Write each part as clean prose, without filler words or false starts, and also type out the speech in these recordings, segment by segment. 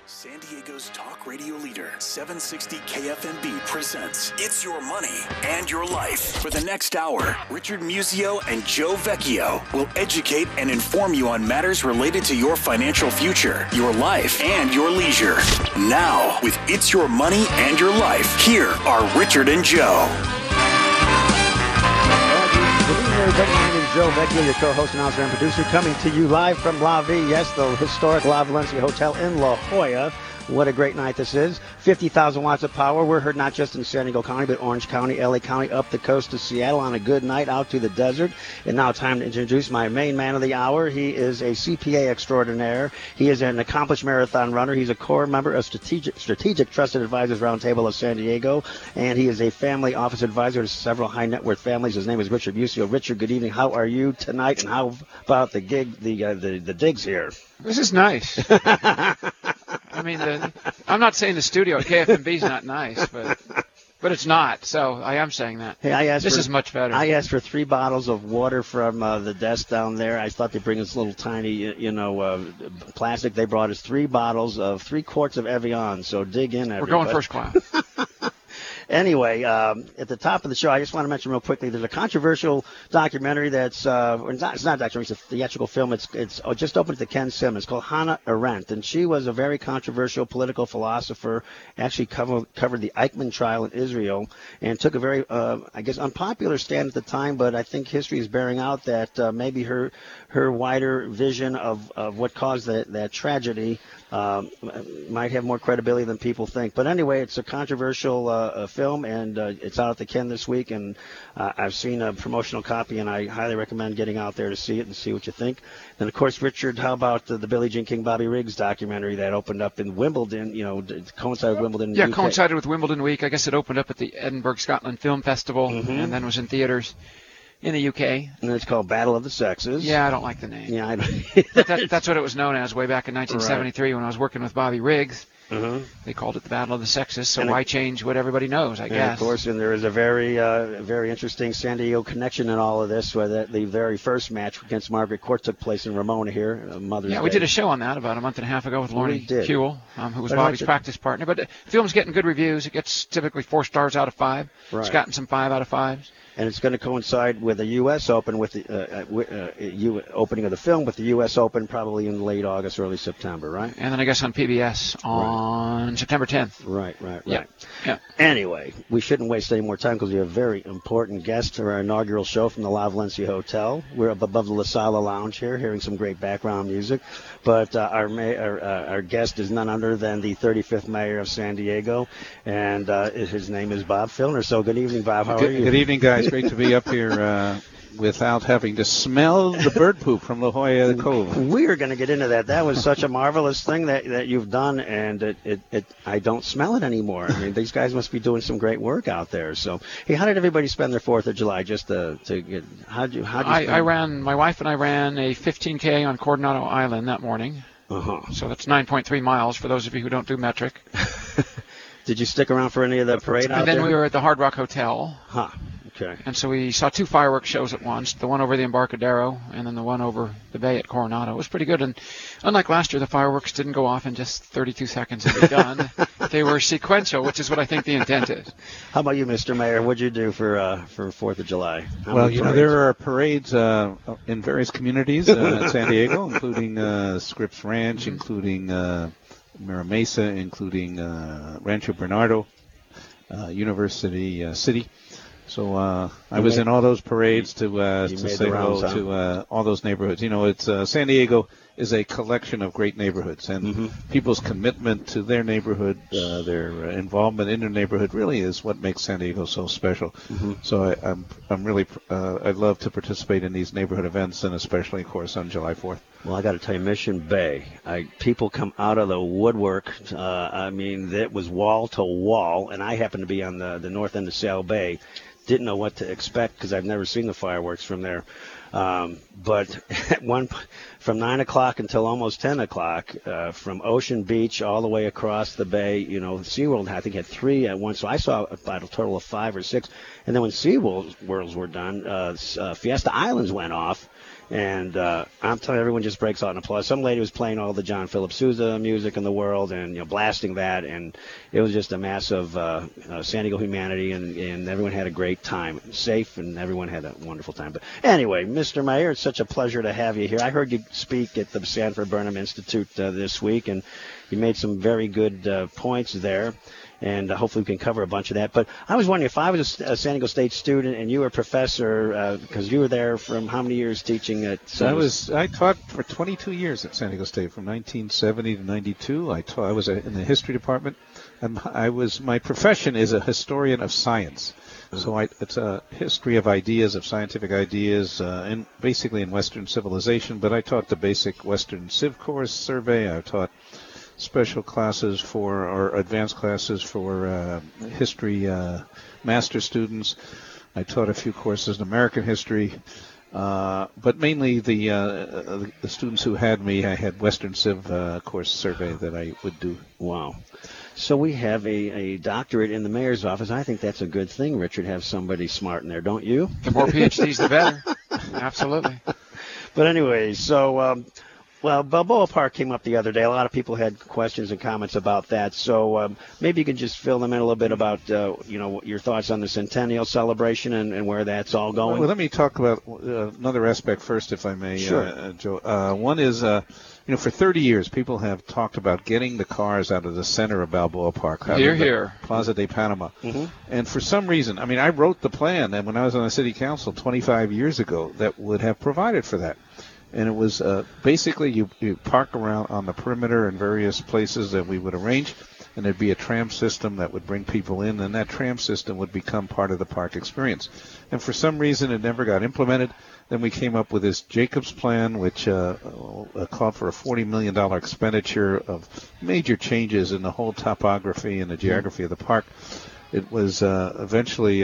San Diego's talk radio leader, 760 KFMB presents It's Your Money and Your Life. For the next hour, Richard Musio and Joe Vecchio will educate and inform you on matters related to your financial future, your life, and your leisure. Now, with It's Your Money and Your Life, here are Richard and Joe. Good evening, everybody. My name is Joe Vecchio, your co-host, announcer, and producer, coming to you live from La Vie. Yes, the historic La Valencia Hotel in La Jolla. What a great night this is. 50,000 watts of power. We're heard not just in San Diego County, but Orange County, LA County, up the coast to Seattle on a good night out to the desert. And now time to introduce my main man of the hour. He is a CPA extraordinaire. He is an accomplished marathon runner. He's a core member of Strategic Trusted Advisors Roundtable of San Diego. And he is a family office advisor to several high net worth families. His name is Richard Musio. Richard, good evening. How are you tonight? And how about the gig, the digs here? This is nice. I mean, I'm not saying the studio at KFMB is not nice, but it's not. So I am saying that. Hey, this is much better. I asked for 3 bottles of water from the desk down there. I thought they'd bring us little tiny, plastic. They brought us 3 bottles of 3 quarts of Evian. So dig in, everybody. We're going first class. Anyway, at the top of the show, I just want to mention real quickly, there's a controversial documentary that's, it's not a documentary, it's a theatrical film. It's just opened at the Ken Sim. It's called Hannah Arendt, and she was a very controversial political philosopher, actually covered the Eichmann trial in Israel, and took a very, unpopular stand at the time, but I think history is bearing out that maybe her wider vision of what caused that tragedy might have more credibility than people think. But anyway, it's a controversial film, and it's out at the Ken this week, and I've seen a promotional copy, and I highly recommend getting out there to see it and see what you think. And, of course, Richard, how about the Billie Jean King, Bobby Riggs documentary that opened up in Wimbledon, it coincided with Wimbledon? Yeah, coincided with Wimbledon week. I guess it opened up at the Edinburgh Scotland Film Festival, and then was in theaters in the UK. And it's called Battle of the Sexes. Yeah, I don't like the name. Yeah, that's what it was known as way back in 1973 when I was working with Bobby Riggs. They called it the Battle of the Sexes, so why change what everybody knows, I guess. Of course, and there is a very interesting San Diego connection in all of this, where the very first match against Margaret Court took place in Ramona here, Mother's Day. Yeah, we did a show on that about a month and a half ago with Lorne Hewell, who was Bobby's practice partner. But the film's getting good reviews. It gets typically 4 stars out of 5. Right. It's gotten some 5 out of 5s. And it's going to coincide with the U.S. Open, with the opening of the film, with the U.S. Open probably in late August, early September, right? And then I guess on PBS on September 10th. Right. Yeah. Anyway, we shouldn't waste any more time because we have a very important guest for our inaugural show from the La Valencia Hotel. We're up above the La Sala Lounge here, hearing some great background music. But our guest is none other than the 35th mayor of San Diego, and his name is Bob Filner. So good evening, Bob. How are you? Good evening, guys. Great to be up here without having to smell the bird poop from La Jolla Cove. We're going to get into that. That was such a marvelous thing that you've done, and I don't smell it anymore. I mean, these guys must be doing some great work out there. So, hey, how did everybody spend their 4th of July? Just to get my wife and I ran a 15K on Coronado Island that morning. So that's 9.3 miles for those of you who don't do metric. Did you stick around for any of the parade out there? And then we were at the Hard Rock Hotel. Okay. And so we saw 2 fireworks shows at once, the one over the Embarcadero and then the one over the bay at Coronado. It was pretty good. And unlike last year, the fireworks didn't go off in just 32 seconds and be done. They were sequential, which is what I think the intent is. How about you, Mr. Mayor? What'd you do for 4th of July? There are parades in various communities in San Diego, including Scripps Ranch, including Mira Mesa, including Rancho Bernardo, University City. So I was in all those parades to say hello to all those neighborhoods. It's San Diego is a collection of great neighborhoods, and people's commitment to their neighborhood, their involvement in their neighborhood, really is what makes San Diego so special. So I'm really I'd love to participate in these neighborhood events, and especially, of course, on July 4th. Well, I got to tell you, Mission Bay, people come out of the woodwork. It was wall to wall, and I happen to be on the north end of Sail Bay. Didn't know what to expect because I've never seen the fireworks from there. But from 9 o'clock until almost 10 o'clock, from Ocean Beach all the way across the bay, SeaWorld, I think, had 3 at once. So I saw about a total of 5 or 6. And then when SeaWorlds were done, Fiesta Islands went off. And I'm telling you, everyone just breaks out in applause. Some lady was playing all the John Philip Sousa music in the world and blasting that, and it was just a massive San Diego humanity, and everyone had a great time, safe, and everyone had a wonderful time. But anyway, Mr. Mayor, it's such a pleasure to have you here. I heard you speak at the Sanford Burnham Institute this week, and you made some very good points there. And hopefully we can cover a bunch of that. But I was wondering if I was a San Diego State student and you were a professor, because you were there from how many years teaching at? I taught for 22 years at San Diego State, from 1970 to 92. I was in the history department, and my profession is a historian of science. So it's a history of ideas, of scientific ideas, basically in Western civilization. But I taught the basic Western Civ course survey. I taught special classes or advanced classes for history master students. I taught a few courses in American history, but mainly the students who had me, I had Western Civ course survey that I would do. Wow. So we have a doctorate in the mayor's office. I think that's a good thing, Richard, have somebody smart in there, don't you? The more PhDs, the better. Absolutely. But anyway, so... Well, Balboa Park came up the other day. A lot of people had questions and comments about that. So maybe you can just fill them in a little bit about, your thoughts on the centennial celebration and where that's all going. Well, let me talk about another aspect first, if I may, sure. Joe. One is, for 30 years, people have talked about getting the cars out of the center of Balboa Park. Here. Plaza de Panama. Mm-hmm. And for some reason, I wrote the plan, and when I was on the city council 25 years ago, that would have provided for that. And it was basically you park around on the perimeter in various places that we would arrange, and there'd be a tram system that would bring people in, and that tram system would become part of the park experience. And for some reason, it never got implemented. Then we came up with this Jacobs plan, which called for a $40 million expenditure of major changes in the whole topography and the geography of the park. It was eventually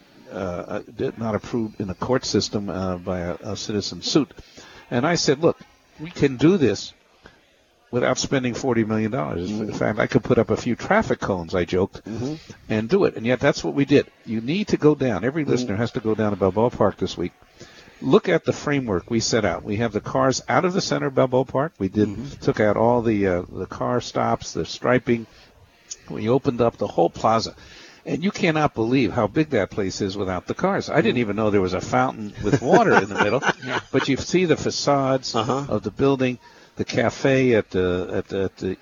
not approved in the court system by a citizen suit. And I said, look, we can do this without spending $40 million. Mm-hmm. In fact, I could put up a few traffic cones, I joked, and do it. And yet that's what we did. You need to go down. Every listener has to go down to Balboa Park this week. Look at the framework we set out. We have the cars out of the center of Balboa Park. We took out all the car stops, the striping. We opened up the whole plaza. And you cannot believe how big that place is without the cars. I didn't even know there was a fountain with water in the middle. Yeah. But you see the facades of the building, the cafe at the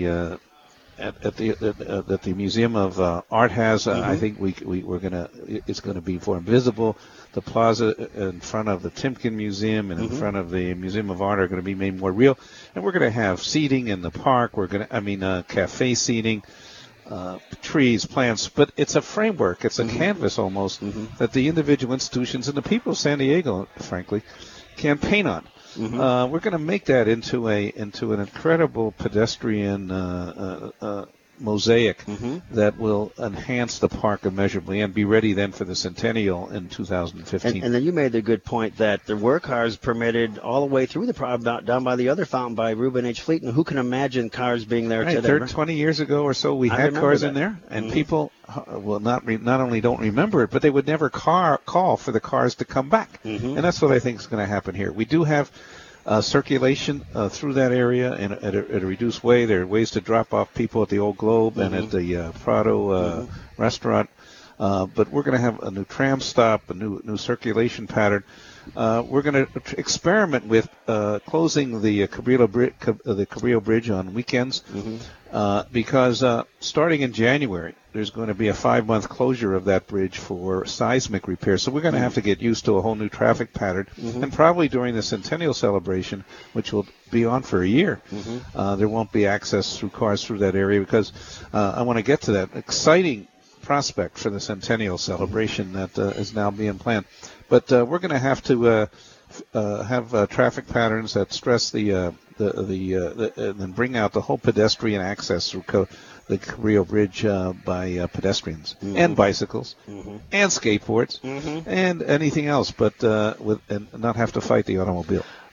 Museum of Art has. I think it's gonna be more visible. The plaza in front of the Timken Museum and in front of the Museum of Art are going to be made more real. And we're going to have seating in the park. Cafe seating. Trees, plants, but it's a framework. It's a canvas almost that the individual institutions and the people of San Diego, frankly, can paint on. We're going to make that into an incredible pedestrian mosaic that will enhance the park immeasurably and be ready then for the centennial in 2015. And then you made the good point that there were cars permitted all the way through the down by the other fountain by Reuben H. Fleet, and who can imagine cars being there today? 20 years ago or so, we had cars in there, and people not only don't remember it, but they would never call for the cars to come back. And that's what I think is going to happen here. We do have circulation through that area at a reduced way. There are ways to drop off people at the Old Globe and at the Prado restaurant. But we're going to have a new tram stop, a new circulation pattern. We're going to experiment with closing the Cabrillo Bridge on weekends because starting in January, there's going to be a 5-month closure of that bridge for seismic repair. So we're going to have to get used to a whole new traffic pattern. And probably during the centennial celebration, which will be on for a year, there won't be access through cars through that area because I want to get to that exciting prospect for the centennial celebration that is now being planned. But we're going to have to have traffic patterns that stress and then bring out the whole pedestrian access through the Cabrillo Bridge by pedestrians and bicycles and skateboards and anything else, but and not have to fight the automobile.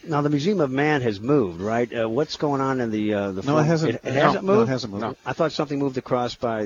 Now, the Museum of Man has moved, right? What's going on in the No, it hasn't. It hasn't moved? No, it hasn't moved. No. I thought something moved across by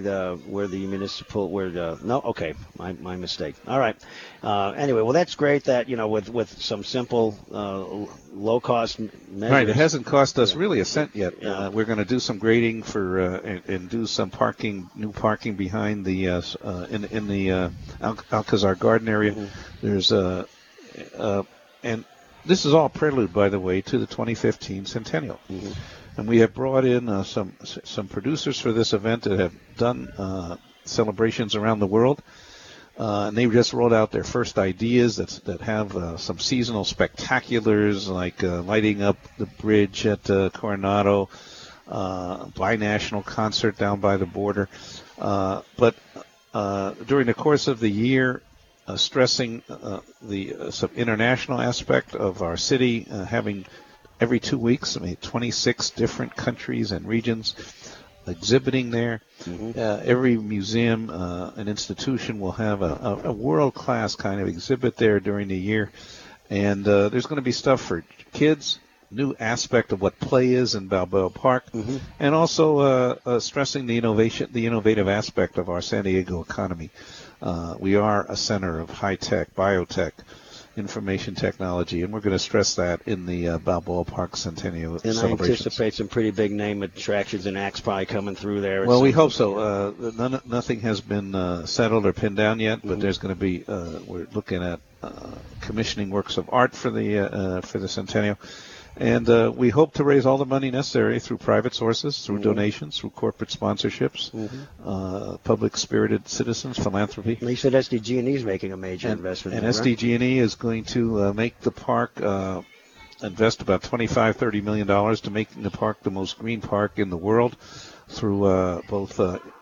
no, okay, my mistake. All right. Anyway, well, that's great that, with some simple, low-cost measures. Right, it hasn't cost us really a cent yet. Yeah. We're going to do some grading and do some new parking behind the in the Alcazar Garden area. Mm-hmm. There's and this is all prelude, by the way, to the 2015 centennial. Mm-hmm. And we have brought in some producers for this event that have done celebrations around the world. And they just rolled out their first ideas that have some seasonal spectaculars, like lighting up the bridge at Coronado, binational concert down by the border. But during the course of the year, stressing the some international aspect of our city, having every 2 weeks, 26 different countries and regions exhibiting there. Mm-hmm. Every museum and institution will have a world-class kind of exhibit there during the year. And there's going to be stuff for kids, new aspect of what play is in Balboa Park, mm-hmm. and also stressing the innovative aspect of our San Diego economy. We are a center of high-tech, biotech, information technology, and we're going to stress that in the Balboa Park Centennial celebrations. And I anticipate some pretty big name attractions and acts probably coming through there. Well, we hope so. Nothing has been settled or pinned down yet, but mm-hmm. there's going to be. We're looking at commissioning works of art for the Centennial. And we hope to raise all the money necessary through private sources, through mm-hmm. donations, through corporate sponsorships, mm-hmm. Public-spirited citizens, philanthropy. And you said SDG&E is making a major investment. And SDG&E is going to make the park invest about $25-30 million to making the park the most green park in the world through both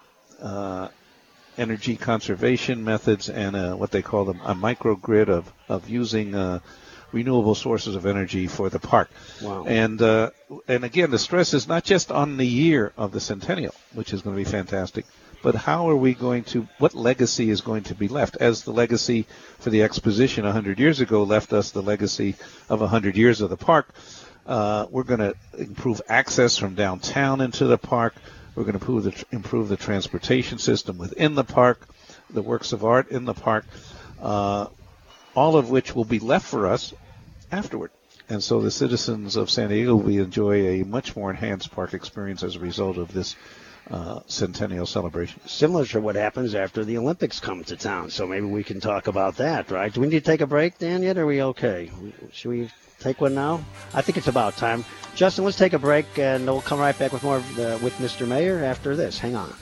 energy conservation methods and what they call a microgrid of using renewable sources of energy for the park. Wow. And again, the stress is not just on the year of the centennial, which is going to be fantastic, but how are we going to, what legacy is going to be left? As the legacy for the exposition 100 years ago left us the legacy of 100 years of the park, we're going to improve access from downtown into the park. We're going to improve the transportation system within the park, the works of art in the park, all of which will be left for us afterward. And so the citizens of San Diego will enjoy a much more enhanced park experience as a result of this centennial celebration. Similar to what happens after the Olympics come to town. So maybe we can talk about that, right? Do we need to take a break, Dan, yet? Or are we okay? Should we take one now? I think it's about time. Justin, let's take a break, and we'll come right back with more with Mr. Mayor after this. Hang on.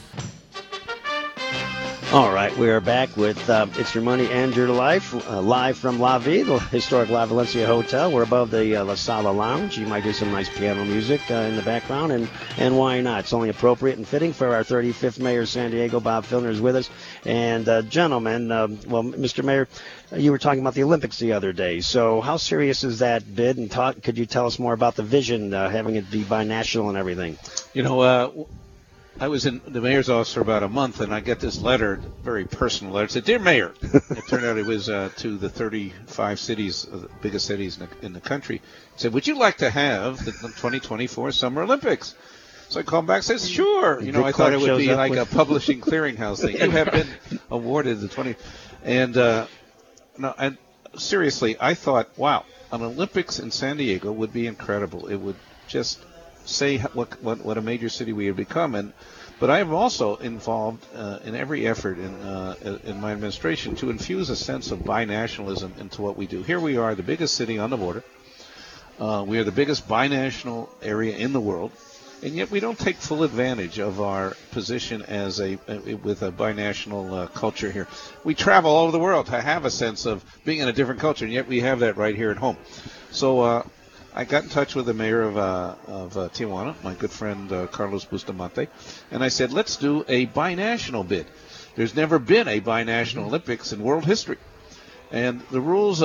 All right, we are back with It's Your Money and Your Life, live from La Vie, the historic La Valencia Hotel. We're above the La Sala Lounge. You might hear some nice piano music in the background, and why not? It's only appropriate and fitting for our 35th Mayor of San Diego. Bob Filner is with us. And, gentlemen, Mr. Mayor, you were talking about the Olympics the other day. So how serious is that bid? And could you tell us more about the vision, having it be binational and everything? I was in the mayor's office for about a month, and I get this letter, very personal letter. It said, "Dear Mayor," it turned out it was to the 35 cities, the biggest cities in the country. It said, "Would you like to have the 2024 Summer Olympics?" So I called back and said, "Sure." I thought it would be like a publishing clearinghouse thing. You have been awarded the 20. And seriously, I thought, wow, an Olympics in San Diego would be incredible. It would just say what a major city we have become. But I am also involved in every effort in my administration to infuse a sense of binationalism into what we do. Here we are, the biggest city on the border. We are the biggest binational area in the world, and yet we don't take full advantage of our position as with a binational culture here. We travel all over the world to have a sense of being in a different culture, and yet we have that right here at home. So I got in touch with the mayor of Tijuana, my good friend Carlos Bustamante, and I said, let's do a binational bid. There's never been a binational Olympics in world history. And the rules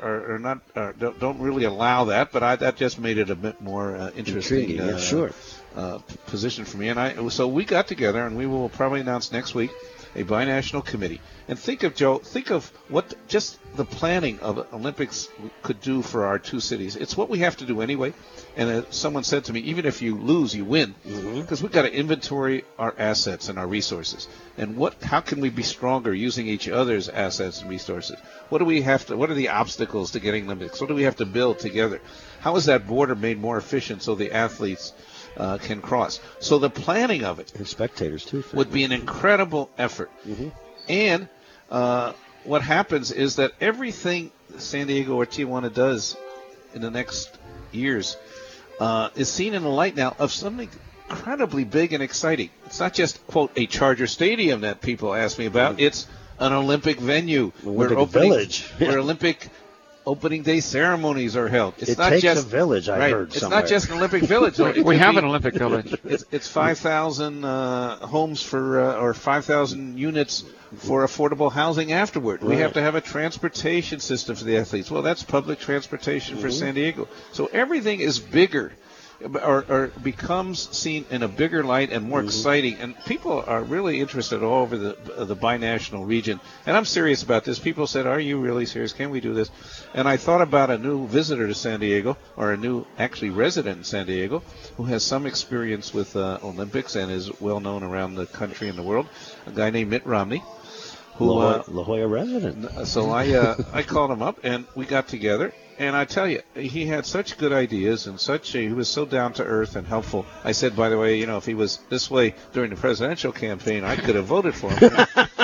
don't really allow that, but that just made it a bit more interesting. Sure. position for me. And so we got together, and we will probably announce next week a binational committee. And think of what just the planning of Olympics could do for our two cities. It's what we have to do anyway. And someone said to me, even if you lose, you win, because we've got to inventory our assets and our resources. And how can we be stronger using each other's assets and resources? What are the obstacles to getting Olympics? What do we have to build together? How is that border made more efficient so the athletes can cross? So the planning of it, and spectators too, would be an incredible effort. And what happens is that everything San Diego or Tijuana does in the next years is seen in the light now of something incredibly big and exciting. It's not just, quote, a Charger Stadium that people ask me about. It's an Olympic venue where Olympic opening day ceremonies are held. It takes a village, I heard somewhere. It's not just an Olympic village. We have an Olympic village. It's 5,000 homes or 5,000 units for affordable housing afterward. We have to have a transportation system for the athletes. Well, that's public transportation for San Diego. So everything is bigger, or becomes seen in a bigger light and more exciting. And people are really interested all over the binational region. And I'm serious about this. People said, "Are you really serious? Can we do this?" And I thought about a new visitor to San Diego, or a new actually resident in San Diego, who has some experience with Olympics and is well known around the country and the world. A guy named Mitt Romney. La Jolla resident. So I called him up, and we got together. And I tell you, he had such good ideas, and he was so down to earth and helpful. I said, by the way, if he was this way during the presidential campaign, I could have voted for him.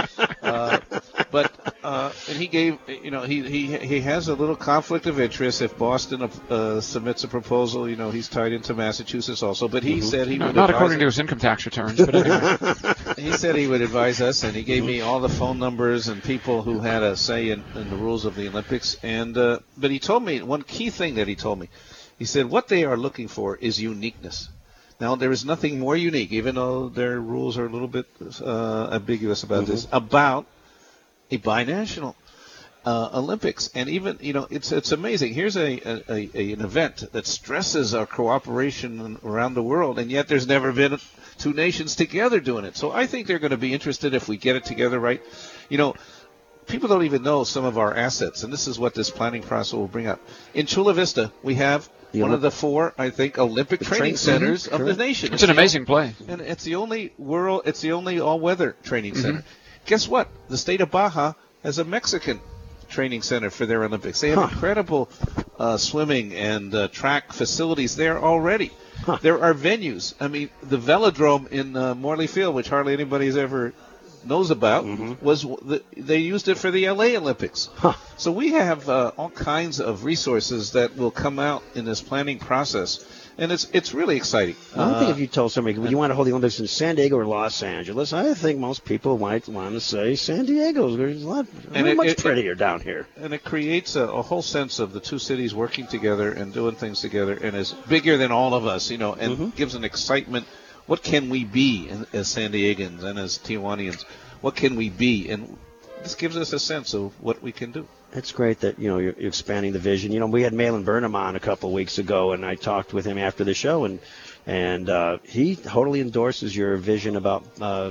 And he gave, he has a little conflict of interest. If Boston submits a proposal, he's tied into Massachusetts also. But he said he would not according to his income tax returns, but anyway. He said he would advise us, and he gave me all the phone numbers and people who had a say in the rules of the Olympics. And but he told me one key thing that he told me. He said what they are looking for is uniqueness. Now, there is nothing more unique, even though their rules are a little bit ambiguous about this, about a binational Olympics. And even, it's amazing. Here's an event that stresses our cooperation around the world, and yet there's never been two nations together doing it. So I think they're going to be interested if we get it together right. People don't even know some of our assets, and this is what this planning process will bring up. In Chula Vista, we have one of the 4, I think, Olympic training centers of the nation. It's an amazing play. And it's the only all-weather training center. Guess what? The state of Baja has a Mexican training center for their Olympics. They have incredible swimming and track facilities there already. There are venues. I mean, the velodrome in Morley Field, which hardly anybody's ever knows about, they used it for the LA Olympics. So we have all kinds of resources that will come out in this planning process. And it's really exciting. I don't think if you told somebody, would you want to hold the Olympics in San Diego or Los Angeles, I think most people might want to say San Diego. There's much prettier down here. And it creates a whole sense of the two cities working together and doing things together, and is bigger than all of us, and gives an excitement. What can we be as San Diegans and as Tijuanians? What can we be? And this gives us a sense of what we can do. It's great that, you're expanding the vision. We had Malin Burnham on a couple of weeks ago, and I talked with him after the show, and he totally endorses your vision about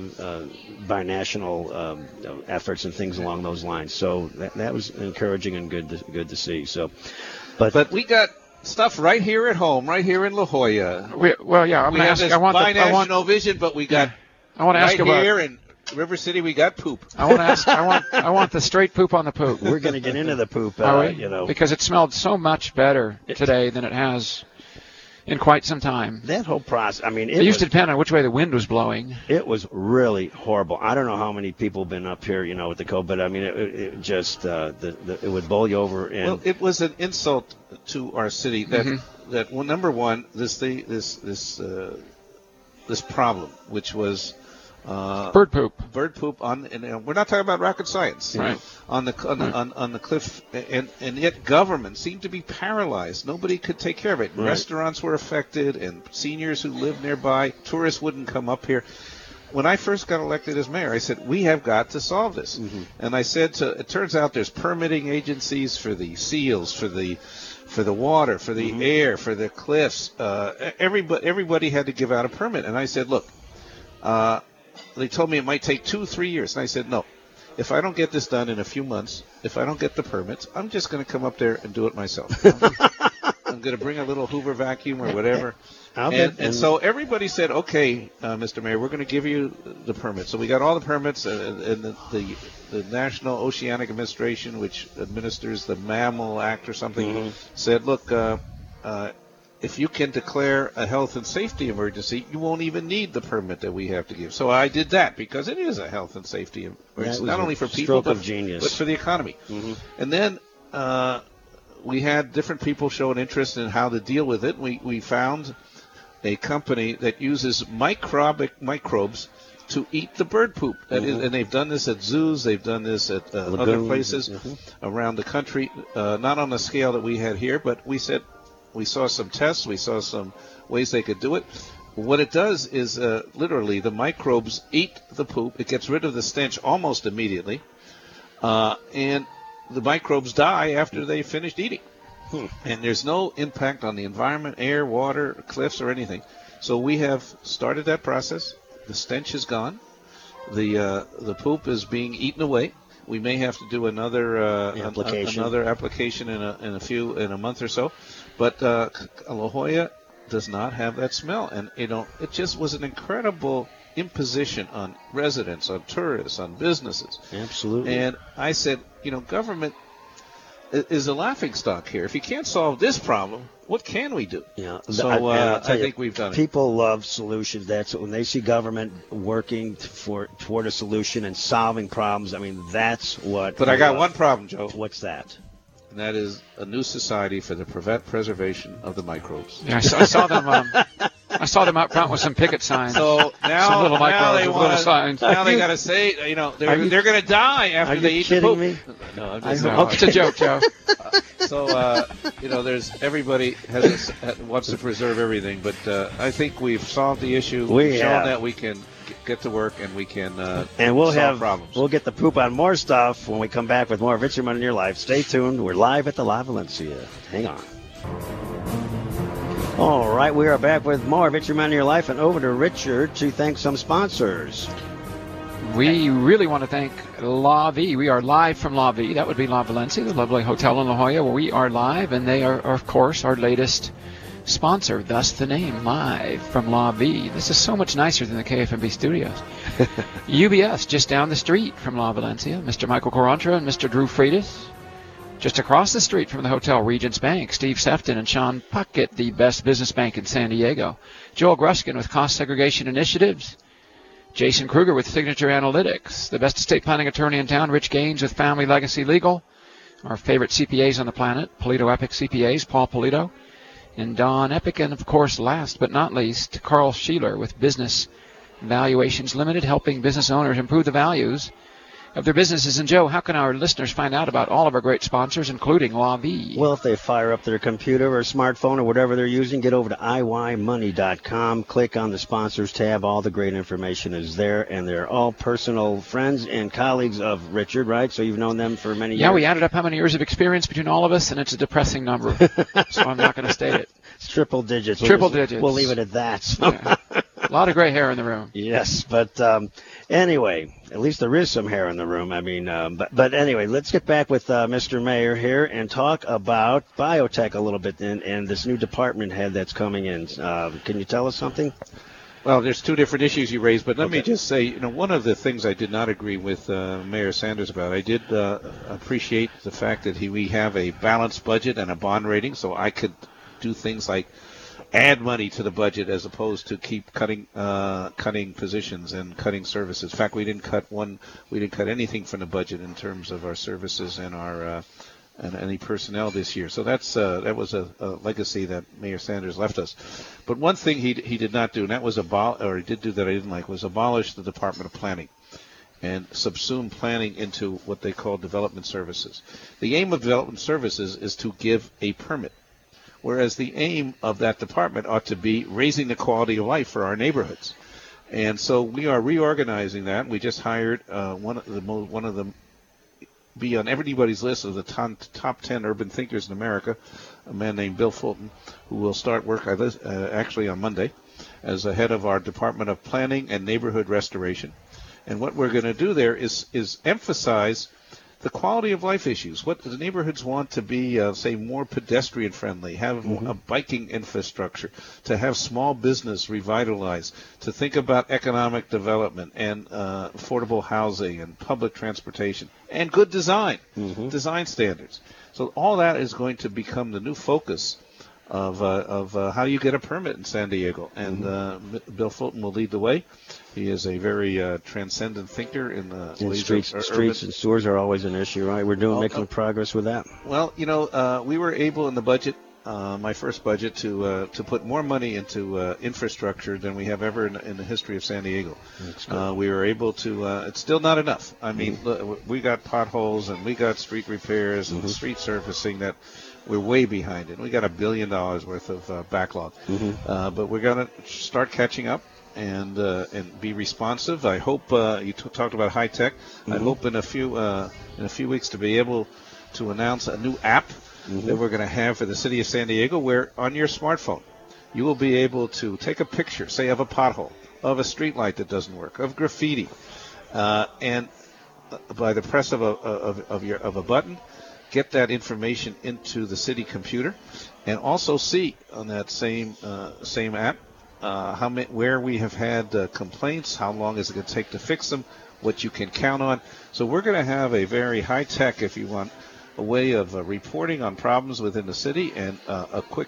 binational efforts and things along those lines. So that was encouraging and good to see. So, but we got stuff right here at home, right here in La Jolla. I'm going to ask. I want binational vision, but we got. I want to ask about here in River City. We got poop. I want to ask. I want the straight poop on the poop. We're going to get into the poop. Because it smelled so much better today than it has in quite some time. That whole process. I mean, it used to depend on which way the wind was blowing. It was really horrible. I don't know how many people have been up here, with the cold, but I mean, it just it would bowl you over. And well, it was an insult to our city that well, number one, this problem, which was bird poop and we're not talking about rocket science, right? On the cliff, and yet government seemed to be paralyzed. Nobody could take care of it. Right. Restaurants were affected, and seniors who lived nearby, tourists wouldn't come up here. when I first got elected as mayor, I said, we have got to solve this. Mm-hmm. And I said, it turns out there's permitting agencies for the seals, for the water, for the mm-hmm. air, for the cliffs. Everybody had to give out a permit. And I said, look, they told me it might take 2-3 years. And I said, no. If I don't get this done in a few months, if I don't get the permits, I'm just going to come up there and do it myself. I'm going to bring a little Hoover vacuum or whatever. And so everybody said, okay, Mr. Mayor, we're going to give you the permits. So we got all the permits, and the National Oceanic Administration, which administers the Mammal Act or something, mm-hmm. said, look, if you can declare a health and safety emergency, you won't even need the permit that we have to give. So I did that because it is a health and safety emergency, not only for people, but for the economy. Mm-hmm. And then we had different people show an interest in how to deal with it. We found a company that uses microbes to eat the bird poop. Mm-hmm. And they've done this at zoos. They've done this at other places mm-hmm. around the country, not on the scale that we had here, but we said, we saw some tests. We saw some ways they could do it. What it does is literally the microbes eat the poop. It gets rid of the stench almost immediately. And the microbes die after they finished eating. And there's no impact on the environment, air, water, cliffs, or anything. So we have started that process. The stench is gone. The poop is being eaten away. We may have to do another application in a month or so. But La Jolla does not have that smell, and it just was an incredible imposition on residents, on tourists, on businesses. Absolutely. And I said, government is a laughingstock here. If you can't solve this problem, what can we do? Yeah. So I think we've done it. People love solutions. That's when they see government working toward a solution and solving problems. I mean, that's what. But I got one problem, Joe. What's that? And that is a new society for the preservation of the microbes. Yeah, I saw them. I saw them out front with some picket signs. So now, some little microbes with little signs. Now they got to say, they're going to die after they eat the poop. Me? No, I'm just it's a joke, Joe. So everybody wants to preserve everything, but I think we've solved the issue. We've shown that we can get to work and we can solve problems. We'll get the poop on more stuff when we come back with more of It's Your Money in Your Life. Stay tuned. We're live at the La Valencia. Hang on. All right, we are back with more of It's Your Money in Your Life, and over to Richard to thank some sponsors. We really want to thank La Vie. We are live from La Vie. That would be La Valencia, the lovely hotel in La Jolla, where we are live, and they are, of course, our latest sponsor, thus the name, Live from La Vie. This is so much nicer than the KFMB studios. UBS, just down the street from La Valencia, Mr. Michael Corantra and Mr. Drew Freitas. Just across the street from the hotel, Regents Bank, Steve Sefton and Sean Puckett, the best business bank in San Diego. Joel Gruskin with Cost Segregation Initiatives. Jason Kruger with Signature Analytics. The best estate planning attorney in town, Rich Gaines with Family Legacy Legal. Our favorite CPAs on the planet, Polito Epic CPAs, Paul Polito and Don Epic. And, of course, last but not least, Carl Sheeler with Business Valuations Limited, helping business owners improve the values of their businesses. And, Joe, how can our listeners find out about all of our great sponsors, including La Vie? Well, if they fire up their computer or smartphone or whatever they're using, get over to iymoney.com, click on the sponsors tab. All the great information is there, and they're all personal friends and colleagues of Richard, right? So you've known them for many years. Yeah, we added up how many years of experience between all of us, and it's a depressing number, so I'm not going to state it. It's triple digits. Digits. We'll leave it at that. So. Yeah. A lot of gray hair in the room. Yes, but anyway, at least there is some hair in the room. I mean, but anyway, let's get back with Mr. Mayor here and talk about biotech a little bit and this new department head that's coming in. Can you tell us something? Well, there's two different issues you raised, but let me just say, one of the things I did not agree with Mayor Sanders about, I did appreciate the fact that we have a balanced budget and a bond rating, so I could do things like add money to the budget as opposed to keep cutting positions and cutting services. In fact, we didn't cut anything from the budget in terms of our services and our and any personnel this year. So that was a legacy that Mayor Sanders left us. But one thing he did not do, and that was he did do that I didn't like, was abolish the Department of Planning and subsume planning into what they call development services. The aim of development services is to give a permit, whereas the aim of that department ought to be raising the quality of life for our neighborhoods. And so we are reorganizing that. We just hired one of the be on everybody's list of the top 10 urban thinkers in America, a man named Bill Fulton, who will start work actually on Monday as the head of our Department of Planning and Neighborhood Restoration. And what we're going to do there is emphasize the quality of life issues. What the neighborhoods want to be, say, more pedestrian friendly, have a biking infrastructure, to have small business revitalized, to think about economic development and affordable housing and public transportation and good design, design standards. So all that is going to become the new focus of how you get a permit in San Diego. And Bill Fulton will lead the way. He is a very transcendent thinker in the streets and sewers are always an issue, right? We're making progress with that. Well, we were able in the budget, my first budget, to put more money into infrastructure than we have ever in the history of San Diego. We were able to. It's still not enough. I mean, we got potholes and we got street repairs and street surfacing that we're way behind in. We got $1 billion worth of backlog, but we're going to start catching up and be responsive. I hope you talked about high tech. I hope in a few weeks to be able to announce a new app that we're going to have for the city of San Diego, where on your smartphone you will be able to take a picture, say, of a pothole, of a street light that doesn't work, of graffiti, and by the press of a button, get that information into the city computer, and also see on that same app where we have had complaints, how long is it going to take to fix them, what you can count on. So we're going to have a very high-tech, if you want, a way of reporting on problems within the city, and a quick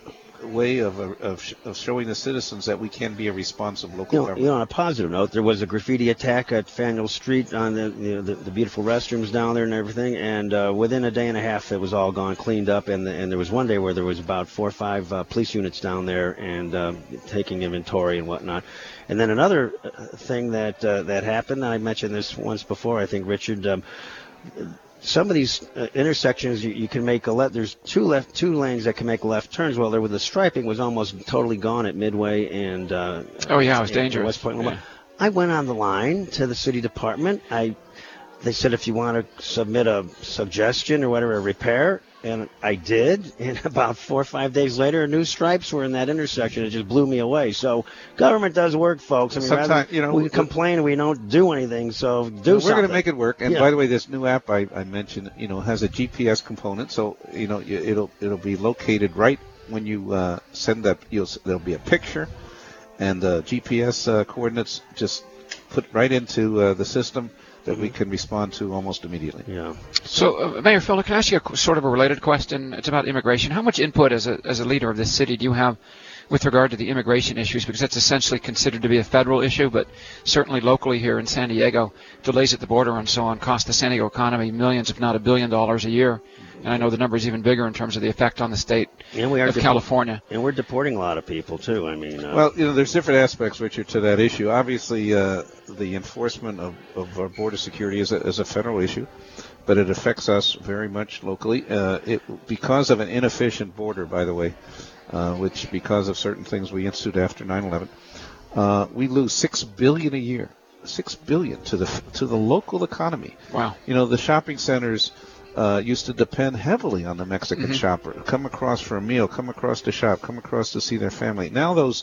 way of showing the citizens that we can be a responsive local government. On a positive note, there was a graffiti attack at Faneuil Street on the beautiful restrooms down there and everything, and within a day and a half it was all gone, cleaned up, and there was one day where there was about 4 or 5 police units down there and taking inventory and whatnot. And then another thing that happened, and I mentioned this once before, I think, Richard, some of these intersections you can make a left. There's two lanes that can make left turns. Well, the striping was almost totally gone at Midway and it was dangerous. West Point. Yeah. I went on the line to the city department. They said if you want to submit a suggestion or whatever, a repair, and I did. And about 4 or 5 days later, new stripes were in that intersection. It just blew me away. So government does work, folks. I mean, sometimes, we complain and we don't do anything. So do something. We're going to make it work. And by the way, this new app I mentioned, has a GPS component. So it'll be located right when you send that. There'll be a picture, and the GPS coordinates just put right into the system that we can respond to almost immediately. Yeah. So, Mayor Felder, can I ask you sort of a related question? It's about immigration. How much input as a leader of this city do you have with regard to the immigration issues? Because that's essentially considered to be a federal issue, but certainly locally here in San Diego, delays at the border and so on cost the San Diego economy millions, if not $1 billion a year. And I know the number is even bigger in terms of the effect on the state of California. And we're deporting a lot of people, too. I mean, well, there's different aspects, Richard, to that issue. Obviously, the enforcement of our border security is a federal issue, but it affects us very much locally. Because of an inefficient border, by the way, which because of certain things we instituted after 9/11, we lose $6 billion a year. $6 billion to the local economy. Wow. The shopping centers used to depend heavily on the Mexican shopper. Come across for a meal, come across to shop, come across to see their family. Now those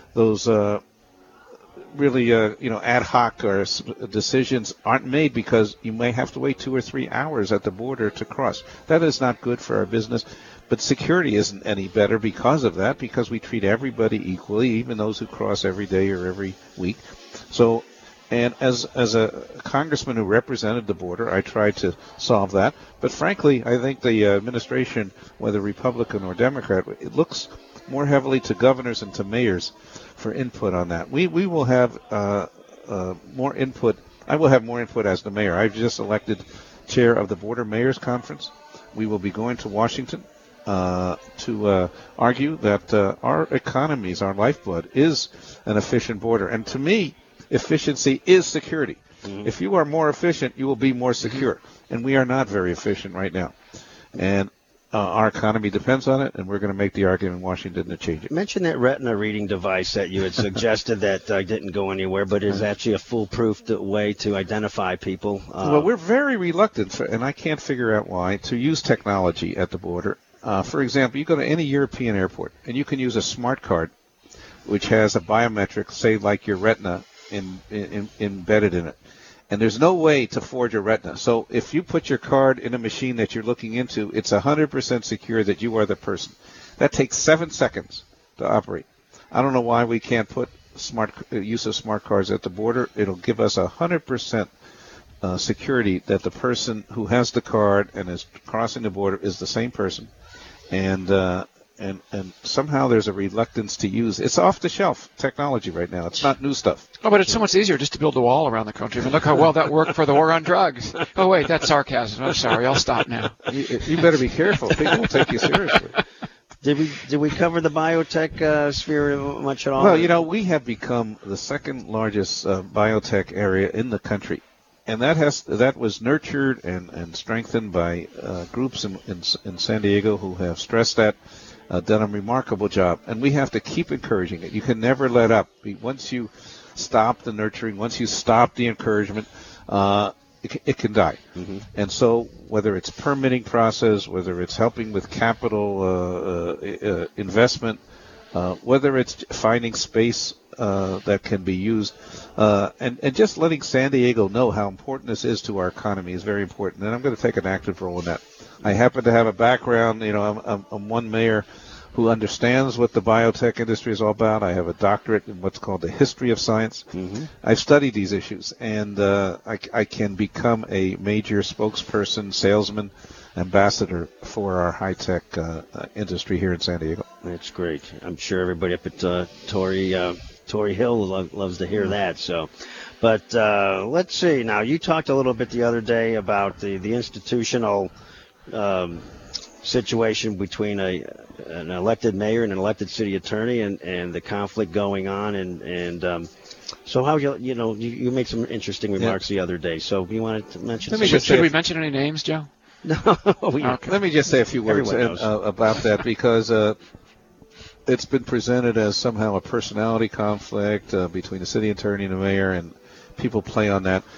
really ad hoc or decisions aren't made because you may have to wait 2 or 3 hours at the border to cross. That is not good for our business. But security isn't any better because of that, because we treat everybody equally, even those who cross every day or every week. So, and as a congressman who represented the border, I tried to solve that. But frankly, I think the administration, whether Republican or Democrat, it looks more heavily to governors and to mayors for input on that. We will have more input. I will have more input as the mayor. I've just elected chair of the Border Mayors Conference. We will be going to Washington to argue that our economies, our lifeblood, is an efficient border. And to me, efficiency is security. If you are more efficient, you will be more secure. And we are not very efficient right now. And our economy depends on it, and we're going to make the argument in Washington to change it. Mention that retina reading device that you had suggested that didn't go anywhere, but is actually a foolproof way to identify people. Well, we're very reluctant, and I can't figure out why, to use technology at the border. For example, you go to any European airport, and you can use a smart card, which has a biometric, say like your retina, embedded in it. And there's no way to forge a retina. So if you put your card in a machine that you're looking into, it's 100% secure that you are the person. That takes 7 seconds to operate. I don't know why we can't put use of smart cards at the border. It'll give us 100% security that the person who has the card and is crossing the border is the same person. And somehow there's a reluctance to use. It's off-the-shelf technology right now. It's not new stuff. Oh, but it's so much easier just to build a wall around the country. I mean, look how well that worked for the war on drugs. Oh, wait, that's sarcasm. I'm sorry. I'll stop now. You better be careful. People will take you seriously. Did we cover the biotech sphere much at all? Well, we have become the second largest biotech area in the country. And that was nurtured and strengthened by groups in San Diego who have stressed that. Done a remarkable job, and we have to keep encouraging it. You can never let up. Once you stop the nurturing, once you stop the encouragement, it can die. Mm-hmm. And so whether it's permitting process, whether it's helping with capital investment, whether it's finding space that can be used, and just letting San Diego know how important this is to our economy is very important. And I'm going to take an active role in that. I happen to have a background, I'm one mayor who understands what the biotech industry is all about. I have a doctorate in what's called the history of science. Mm-hmm. I've studied these issues, and I can become a major spokesperson, salesman, ambassador for our high-tech industry here in San Diego. That's great. I'm sure everybody up at Torrey Hill loves to hear that. So, but let's see. Now, you talked a little bit the other day about the institutional situation between an elected mayor and an elected city attorney, and the conflict going on, and so how you made some interesting remarks the other day. So you wanted to mention? Should we mention any names, Joe? No. Okay. Let me just say a few words about that, because it's been presented as somehow a personality conflict between the city attorney and the mayor, and people play on that.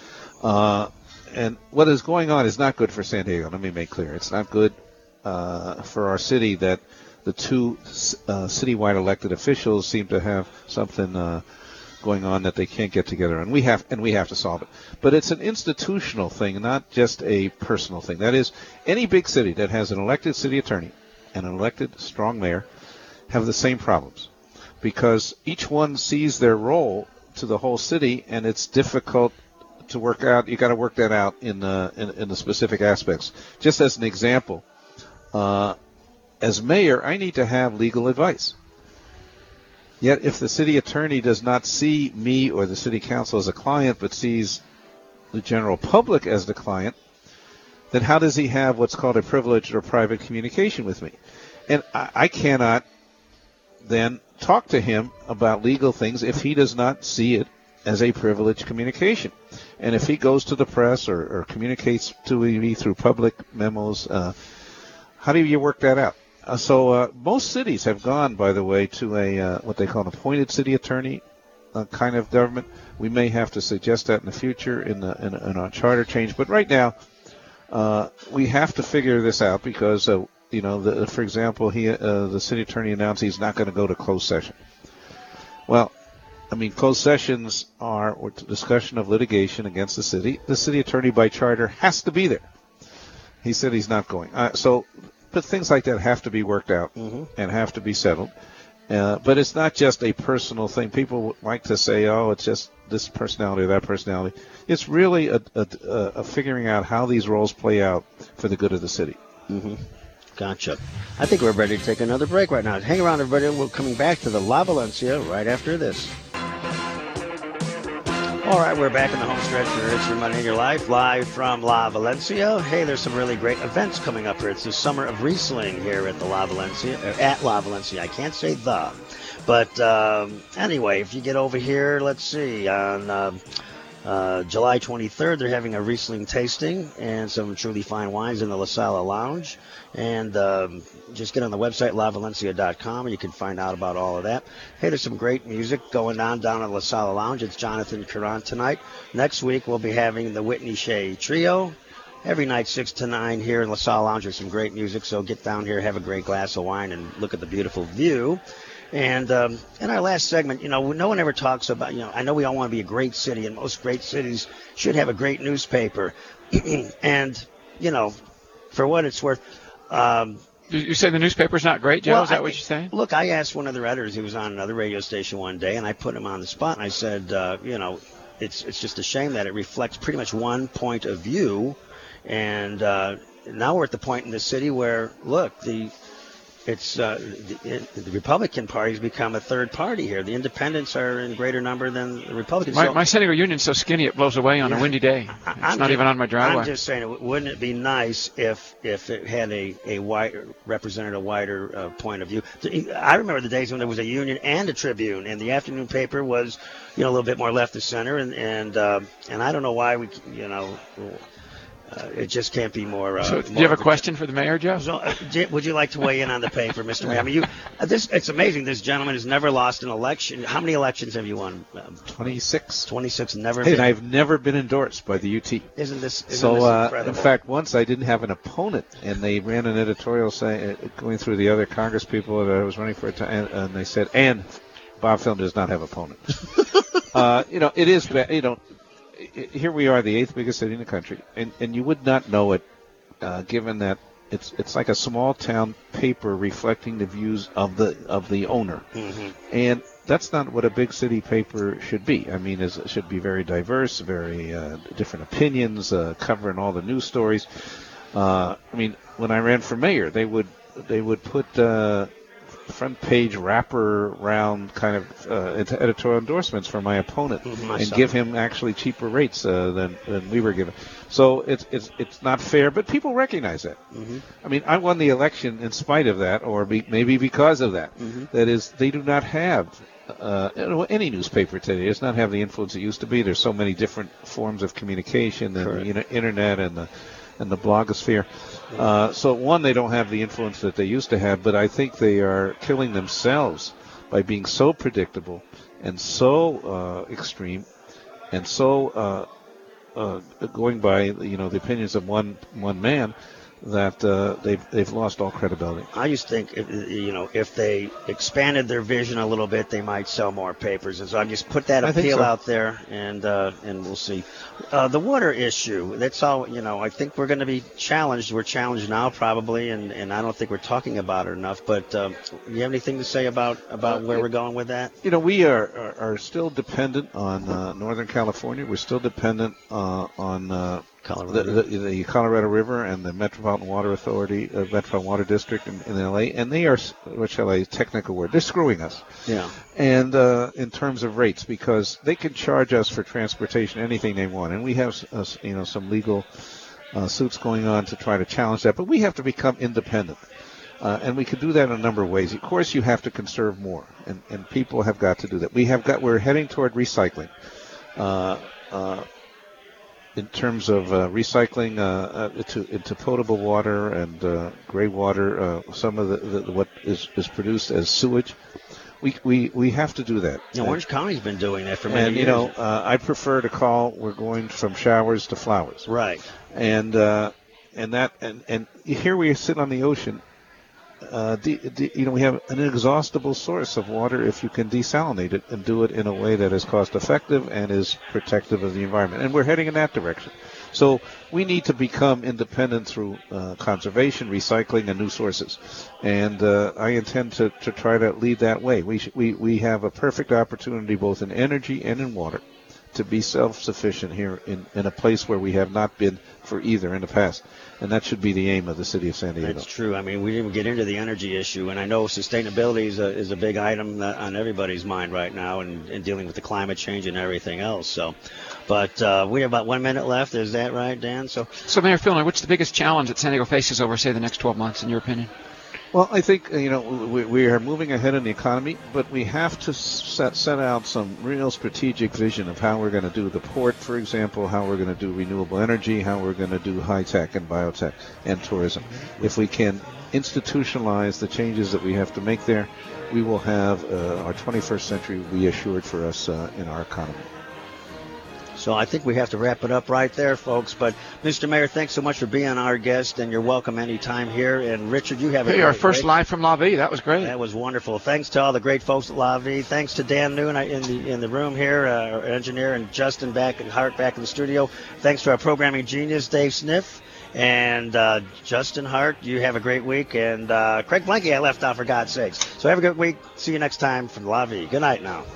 And what is going on is not good for San Diego. Let me make clear. It's not good for our city that the two citywide elected officials seem to have something going on that they can't get together, and we have to solve it. But it's an institutional thing, not just a personal thing. That is, any big city that has an elected city attorney and an elected strong mayor have the same problems, because each one sees their role to the whole city, and it's difficult to work out. You got to work that out in the specific aspects. Just as an example, as mayor, I need to have legal advice. Yet, if the city attorney does not see me or the city council as a client, but sees the general public as the client, then how does he have what's called a privileged or private communication with me? And I cannot then talk to him about legal things if he does not see it as a privileged communication. And if he goes to the press or communicates to me through public memos, how do you work that out? So most cities have gone, by the way, to a what they call an appointed city attorney kind of government. We may have to suggest that in the future in our charter change. But right now, we have to figure this out because, for example, the city attorney announced he's not going to go to closed session. Well, I mean, closed sessions are discussion of litigation against the city. The city attorney by charter has to be there. He said he's not going. But things like that have to be worked out and have to be settled. But it's not just a personal thing. People like to say, oh, it's just this personality or that personality. It's really a figuring out how these roles play out for the good of the city. Mm-hmm. Gotcha. I think we're ready to take another break right now. Hang around, everybody. We're coming back to the La Valencia right after this. All right, we're back in the home stretch for It's Your Money in Your Life, live from La Valencia. Hey, there's some really great events coming up here. It's the Summer of Riesling here at the La Valencia, at La Valencia. I can't say the. But anyway, if you get over here, let's see, on July 23rd, they're having a Riesling tasting and some truly fine wines in the La Sala Lounge. And just get on the website, lavalencia.com, and you can find out about all of that. Hey, there's some great music going on down at La Sala Lounge. It's Jonathan Caron tonight. Next week, we'll be having the Whitney Shea Trio. Every night, 6 to 9 here in La Sala Lounge. There's some great music, so get down here, have a great glass of wine, and look at the beautiful view. And in our last segment, no one ever talks about, I know we all want to be a great city, and most great cities should have a great newspaper. And, for what it's worth. You say the newspaper's not great, Joe? Well, Is that what you're saying? Look, I asked one of the editors, he was on another radio station one day, and I put him on the spot, and I said, it's just a shame that it reflects pretty much one point of view. And now we're at the point in the city where, look, the Republican Party's become a third party here. The independents are in greater number than the Republicans. My San Diego Union's so skinny it blows away on a windy day. It's not even on my driveway. I'm just saying, wouldn't it be nice if it had represented a wider point of view? I remember the days when there was a Union and a Tribune, and the afternoon paper was, a little bit more left of center, and I don't know why it just can't be more. So, do you have a question for the mayor, Joe? So, would you like to weigh in on the paper, Mr. Mayor? I mean, it's amazing. This gentleman has never lost an election. How many elections have you won? 26. 26. Never. Hey, and I've never been endorsed by the UT. Isn't this incredible? In fact, once I didn't have an opponent, and they ran an editorial going through the other Congress people that I was running for, and they said, and Bob Film does not have opponents. It is bad. Here we are, the 8th biggest city in the country, and you would not know it, given that it's like a small town paper reflecting the views of the owner, and that's not what a big city paper should be. I mean, it should be very diverse, very different opinions, covering all the news stories. I mean, when I ran for mayor, they would put front page wrapper round kind of editorial endorsements for my opponent and give him actually cheaper rates than we were given. So it's not fair, but people recognize that. I mean, I won the election in spite of that, or maybe because of that. That is, they do not have any newspaper today does not have the influence it used to be. There's so many different forms of communication, and the internet and the blogosphere. So, one, they don't have the influence that they used to have, but I think they are killing themselves by being so predictable and so extreme and so going by, the opinions of one man, that they've lost all credibility. I just think if they expanded their vision a little bit, they might sell more papers, and so I just put that appeal out there, and we'll see. The water issue, that's all. I think we're going to be challenged. We're challenged now probably, and I don't think we're talking about it enough. But you have anything to say about where we're going with that? We are still dependent on Northern California. We're still dependent on Colorado. The Colorado River and the Metropolitan Water Authority, Metropolitan Water District in L.A., and they are, what shall I, technical word, they're screwing us. Yeah. And in terms of rates, because they can charge us for transportation anything they want, and we have, some legal suits going on to try to challenge that, but we have to become independent. And we can do that in a number of ways. Of course, you have to conserve more, and people have got to do that. We're heading toward recycling. In terms of recycling into potable water and gray water, some of the what is produced as sewage, we have to do that. Orange County's been doing that for many years. I prefer to call we're going from showers to flowers. Right. And here we sit on the ocean. We have an inexhaustible source of water if you can desalinate it and do it in a way that is cost effective and is protective of the environment. And we're heading in that direction. So we need to become independent through conservation, recycling, and new sources. And I intend to try to lead that way. We have a perfect opportunity both in energy and in water to be self-sufficient here in a place where we have not been for either in the past. And that should be the aim of the city of San Diego. That's true. I mean, we didn't get into the energy issue, and I know sustainability is a big item on everybody's mind right now, and dealing with the climate change and everything else. So, but we have about 1 minute left. Is that right, Dan? So Mayor Filner, what's the biggest challenge that San Diego faces over, say, the next 12 months, in your opinion? Well, I think, we are moving ahead in the economy, but we have to set out some real strategic vision of how we're going to do the port, for example, how we're going to do renewable energy, how we're going to do high-tech and biotech and tourism. If we can institutionalize the changes that we have to make there, we will have our 21st century reassured for us in our economy. So I think we have to wrap it up right there, folks. But, Mr. Mayor, thanks so much for being our guest, and you're welcome anytime here. And, Richard, you have our first live from La Vie. That was great. That was wonderful. Thanks to all the great folks at La Vie. Thanks to Dan Noon in the room here, our engineer, and Justin Hart back in the studio. Thanks to our programming genius, Dave Sniff. And Justin Hart, you have a great week. And Craig Blanke, I left out for God's sakes. So have a good week. See you next time from La Vie. Good night now.